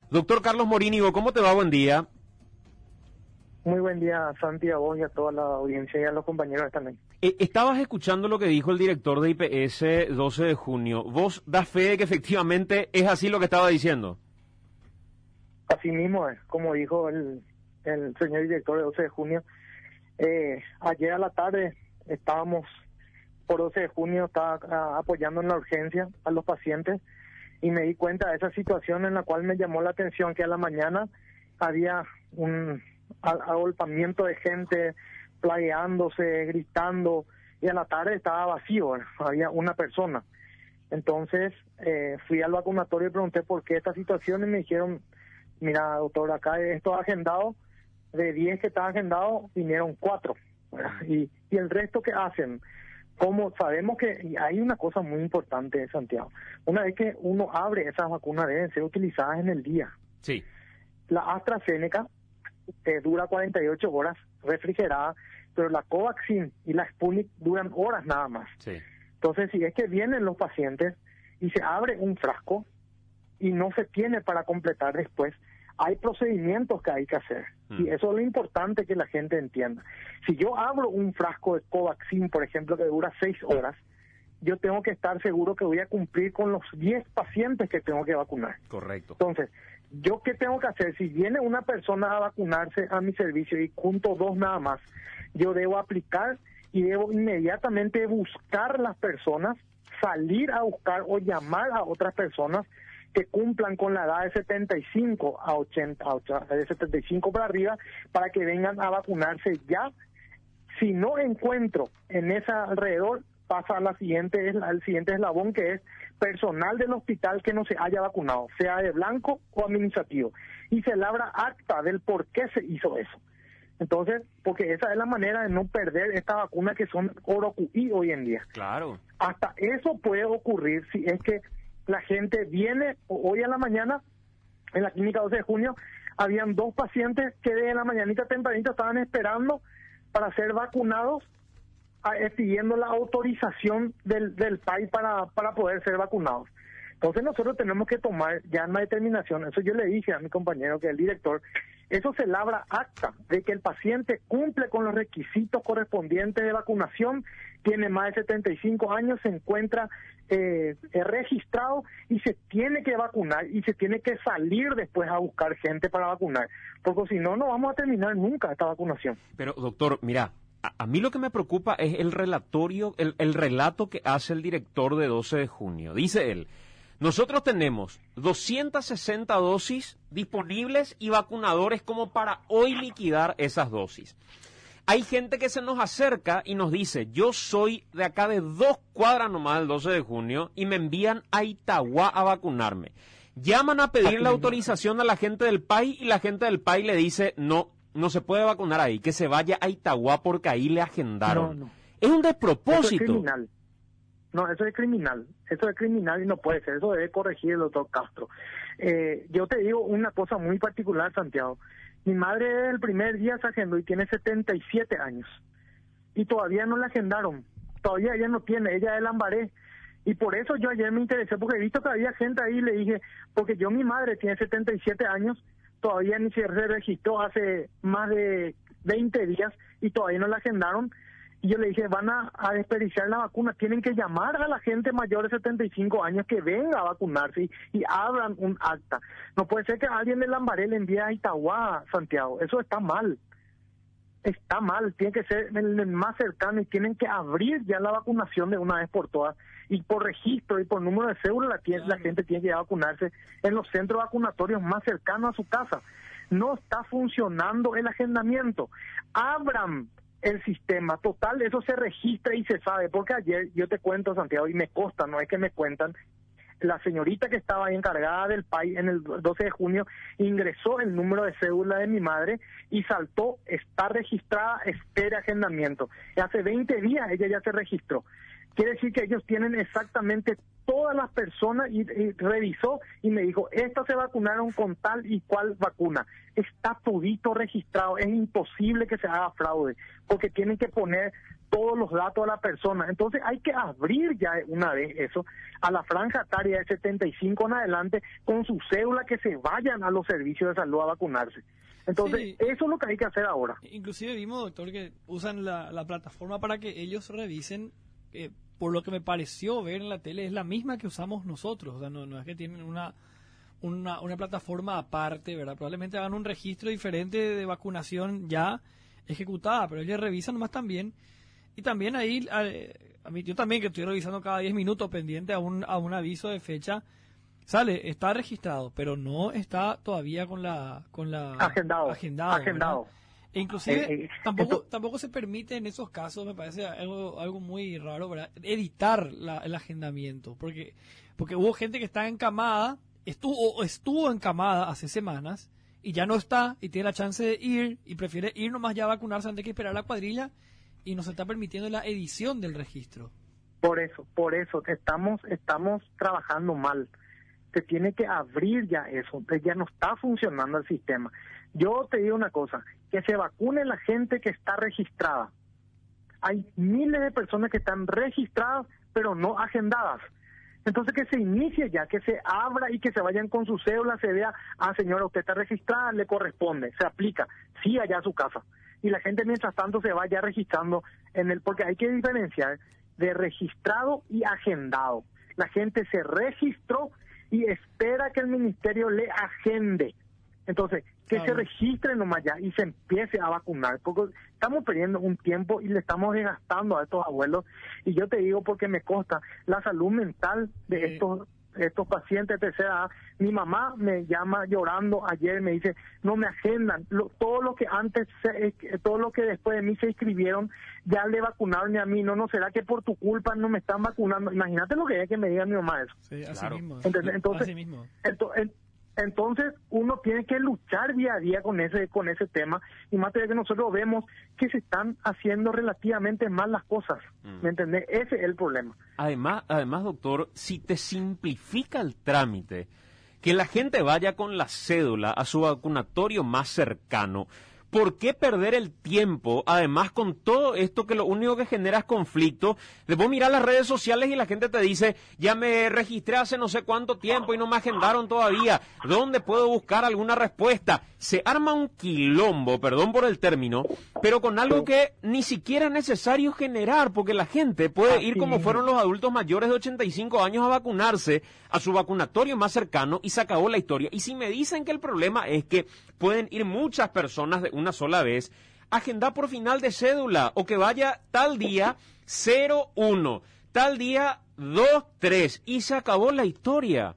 Doctor Carlos Morínigo, ¿cómo te va? Buen día. Muy buen día, Santi, a vos y a toda la audiencia y a los compañeros también. Estabas escuchando lo que dijo el director de IPS 12 de junio. ¿Vos das fe de que efectivamente es así lo que estaba diciendo? Así mismo es, como dijo el señor director de 12 de junio. Ayer a la tarde estábamos, por 12 de junio, estaba apoyando en la urgencia a los pacientes y me di cuenta de esa situación en la cual me llamó la atención que a la mañana había un agolpamiento de gente plagueándose, gritando, y a la tarde estaba vacío, había una persona. Entonces fui al vacunatorio y pregunté por qué esta situación y me dijeron, mira doctor, acá esto agendado, de 10 que estaba agendado, vinieron 4, y el resto que hacen. Como sabemos que hay una cosa muy importante, Santiago, una vez que uno abre esas vacunas deben ser utilizadas en el día. Sí. La AstraZeneca dura 48 horas refrigerada, pero la Covaxin y la Sputnik duran horas nada más. Sí. Entonces, si es que vienen los pacientes y se abre un frasco y no se tiene para completar después, hay procedimientos que hay que hacer. Y eso es lo importante que la gente entienda. Si yo abro un frasco de Covaxin, por ejemplo, que dura 6 horas, yo tengo que estar seguro que voy a cumplir con los 10 pacientes que tengo que vacunar. Correcto. Entonces, ¿yo qué tengo que hacer? Si viene una persona a vacunarse a mi servicio y junto 2 nada más, yo debo aplicar y debo inmediatamente buscar las personas, salir a buscar o llamar a otras personas que cumplan con la edad de 75 a 80, de 75 para arriba, para que vengan a vacunarse ya. Si no encuentro en ese alrededor, pasa a al siguiente eslabón, que es personal del hospital que no se haya vacunado, sea de blanco o administrativo, y se labra acta del por qué se hizo eso. Entonces, porque esa es la manera de no perder esta vacuna que son oro QI hoy en día. Claro. Hasta eso puede ocurrir si es que la gente viene. Hoy a la mañana, en la clínica 12 de junio, habían 2 pacientes que de la mañanita tempranito estaban esperando para ser vacunados, pidiendo la autorización del PAI para poder ser vacunados. Entonces nosotros tenemos que tomar ya una determinación. Eso yo le dije a mi compañero, que es el director, eso se labra acta de que el paciente cumple con los requisitos correspondientes de vacunación, tiene más de 75 años, se encuentra registrado y se tiene que vacunar, y se tiene que salir después a buscar gente para vacunar, porque si no, no vamos a terminar nunca esta vacunación. Pero doctor, mira, a mí lo que me preocupa es el relato que hace el director de 12 de junio. Dice él: nosotros tenemos 260 dosis disponibles y vacunadores como para hoy liquidar esas dosis. Hay gente que se nos acerca y nos dice, yo soy de acá de 2 cuadras nomás del 12 de junio y me envían a Itagua a vacunarme. Llaman a pedir la autorización a la gente del PAI y la gente del PAI le dice, no se puede vacunar ahí, que se vaya a Itagua porque ahí le agendaron. No. Es un despropósito. Eso es criminal. No, eso es criminal. Eso es criminal y no puede ser. Eso debe corregir el doctor Castro. Yo te digo una cosa muy particular, Santiago. Mi madre el primer día se agendó y tiene 77 años. Y todavía no la agendaron. Todavía ella no tiene. Ella es Lambaré. Y por eso yo ayer me interesé, porque he visto que había gente ahí y le dije, porque mi madre tiene 77 años, todavía ni se registró hace más de 20 días y todavía no la agendaron. Y yo le dije, van a desperdiciar la vacuna, tienen que llamar a la gente mayor de 75 años que venga a vacunarse y abran un acta. No puede ser que alguien de Lambaré le envíe a Itagua, Santiago, eso está mal. Está mal, tiene que ser el más cercano y tienen que abrir ya la vacunación de una vez por todas. Y por registro y por número de cédula la gente tiene que ir a vacunarse en los centros vacunatorios más cercanos a su casa. No está funcionando el agendamiento. Abran el sistema, total, eso se registra y se sabe, porque ayer, yo te cuento, Santiago, y me consta, no es que me cuentan, la señorita que estaba ahí encargada del PAI en el 12 de junio ingresó el número de cédula de mi madre y saltó, está registrada, espera agendamiento. Hace 20 días ella ya se registró. Quiere decir que ellos tienen exactamente todas las personas y revisó y me dijo, estas se vacunaron con tal y cual vacuna. Está todito registrado, es imposible que se haga fraude, porque tienen que poner todos los datos de la persona. Entonces hay que abrir ya una vez eso a la franja etaria de 75 en adelante con su cédula, que se vayan a los servicios de salud a vacunarse. Entonces, Sí. eso es lo que hay que hacer ahora. Inclusive vimos, doctor, que usan la plataforma para que ellos revisen, por lo que me pareció ver en la tele, es la misma que usamos nosotros. O sea, no es que tienen una plataforma aparte, ¿verdad? Probablemente hagan un registro diferente de vacunación ya ejecutada, pero ellos revisan nomás también. Y también ahí, yo también, que estoy revisando cada 10 minutos pendiente a un aviso de fecha, sale, está registrado, pero no está todavía con la Agendado. ¿verdad? E inclusive tampoco se permite en esos casos, me parece algo muy raro, ¿verdad? Editar el agendamiento, porque hubo gente que está encamada, estuvo encamada hace semanas y ya no está y tiene la chance de ir y prefiere ir nomás ya a vacunarse antes que esperar la cuadrilla, y no se está permitiendo la edición del registro. Por eso estamos trabajando mal. Se tiene que abrir ya eso, ya no está funcionando el sistema. Yo te digo una cosa, que se vacune la gente que está registrada. Hay miles de personas que están registradas, pero no agendadas. Entonces que se inicie ya, que se abra y que se vayan con su cédula, se vea, señora, usted está registrada, le corresponde, se aplica, sí, allá a su casa. Y la gente mientras tanto se vaya registrando porque hay que diferenciar de registrado y agendado. La gente se registró y espera que el ministerio le agende. Entonces, que se registre nomás ya y se empiece a vacunar, porque estamos perdiendo un tiempo y le estamos desgastando a estos abuelos. Y yo te digo, porque me consta la salud mental de estos pacientes de tercera edad. Mi mamá me llama llorando ayer, me dice, no me agendan, todo lo que después de mí se inscribieron, ya le vacunaron, y a mí no será que por tu culpa no me están vacunando. Imagínate lo que es que me diga mi mamá eso. Sí, así Claro. mismo. Entonces, Así mismo. Entonces uno tiene que luchar día a día con ese tema, y más allá que nosotros vemos que se están haciendo relativamente mal las cosas. ¿Me entendés? Ese es el problema. Además, doctor, si te simplifica el trámite, que la gente vaya con la cédula a su vacunatorio más cercano, ¿por qué perder el tiempo? Además, con todo esto que lo único que genera es conflicto. Después mirar las redes sociales y la gente te dice, ya me registré hace no sé cuánto tiempo y no me agendaron todavía. ¿Dónde puedo buscar alguna respuesta? Se arma un quilombo, perdón por el término, pero con algo que ni siquiera es necesario generar, porque la gente puede ir como fueron los adultos mayores de 85 años a vacunarse a su vacunatorio más cercano y se acabó la historia. Y si me dicen que el problema es que pueden ir muchas personas de una sola vez, agendar por final de cédula, o que vaya tal día 01, tal día 23, y se acabó la historia.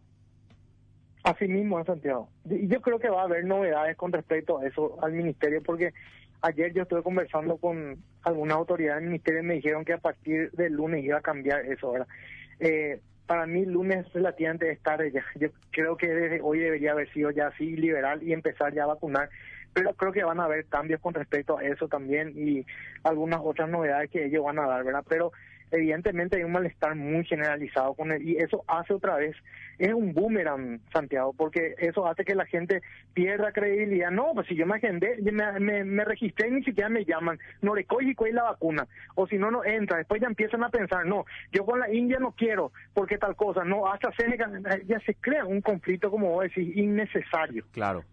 Así mismo, Santiago. Y yo creo que va a haber novedades con respecto a eso al ministerio, porque ayer yo estuve conversando con algunas autoridades del ministerio y me dijeron que a partir del lunes iba a cambiar eso, ¿verdad? Para mí lunes relativamente es tarde ya. Yo creo que desde hoy debería haber sido ya así liberal y empezar ya a vacunar, pero creo que van a haber cambios con respecto a eso también, y algunas otras novedades que ellos van a dar, ¿verdad? Pero evidentemente hay un malestar muy generalizado con él, y eso hace otra vez, es un boomerang, Santiago, porque eso hace que la gente pierda credibilidad. No, pues si yo me agendé, me registré y ni siquiera me llaman, no recoge y la vacuna, o si no entra, después ya empiezan a pensar, no, yo con la India no quiero, porque tal cosa, no, hasta Seneca, ya se crea un conflicto, como vos decís, innecesario. Claro.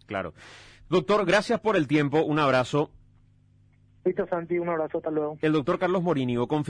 Doctor, gracias por el tiempo, un abrazo. Listo, Santi, un abrazo, hasta luego. El doctor Carlos Morínigo,